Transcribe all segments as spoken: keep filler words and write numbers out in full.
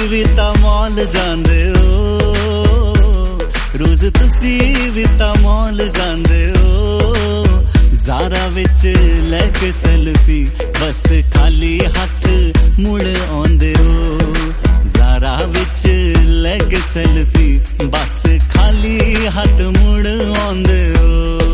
भी तां मॉल जांदे हो, रोज तुसी भी तां मॉल जांदे हो। ज़ारा विच लैके सेल्फी बस खाली हथ मुड़ आंदे हो। ज़ारा विच लैके सेल्फी बस खाली हथ मुड़ आंदे हो।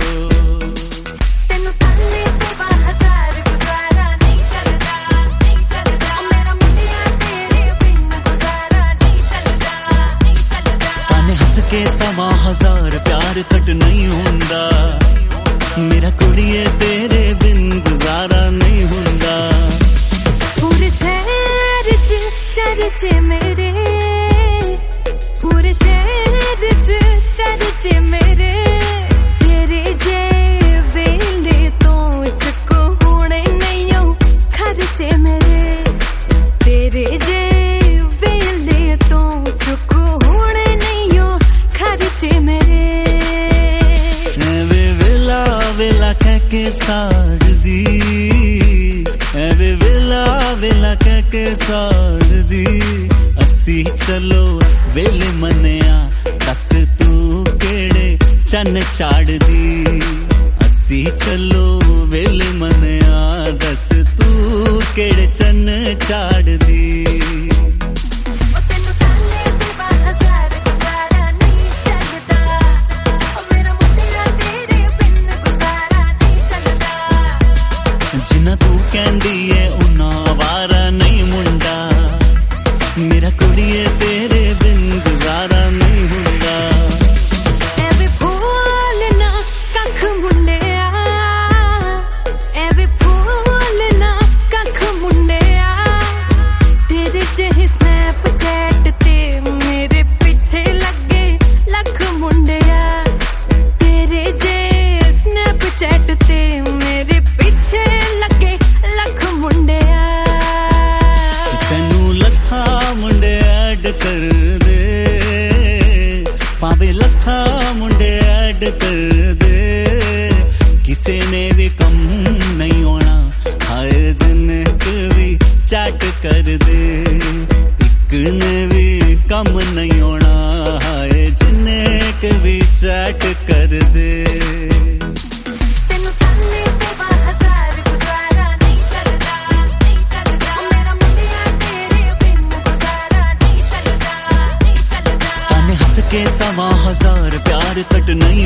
के सवा हजार प्यार कट नहीं हुंदा, मेरा कुड़िए तेरे बिन गुजारा नहीं हुंदा। पूरे शहर च चर्चे मेरे, पूरे शहर च चर्चे मेरे, तेरे जे वेले तो चको होने नहीं हो खर्चे मेरे, तेरे जे वेले तो चको होने नहीं हो खर्चे मेरे। एवे वेला वेला कह के साड़ दी, एवे वेला वेला कह के साड़ दी। असी चलो वेले मनिया दस तू केड़े चन चाड़ दी। असी चलो वेले मनिया दस तू केड़े चन चाड़ दी। जिन्ना तू कहंदी है उन्ना आवारा नहीं मुंडा, मेरा कुड़िए तेरे बिन गुजारा नहीं हुंदा। एवे फूल ना कख मुंडिया, एवे फूल ना कख मुंडिया, तेरे जेही स्नैपचैट ते मेरे पीछे लगे लख मुंडिया, तेरे जे स्नैपचैट ते मेरे पीछे लगे लख मुंडिया। तैनू लखा मुंडे ऐड कर दे, भावे लखा मुंडे ऐड कर दे, किसे ने भी कम नहीं होना हाय जिन्नक भी चैट कर दे। एक ने भी कम नहीं होना हाय जिन्नक भी चैट कर दे। के सवा हजार प्यार कट नहीं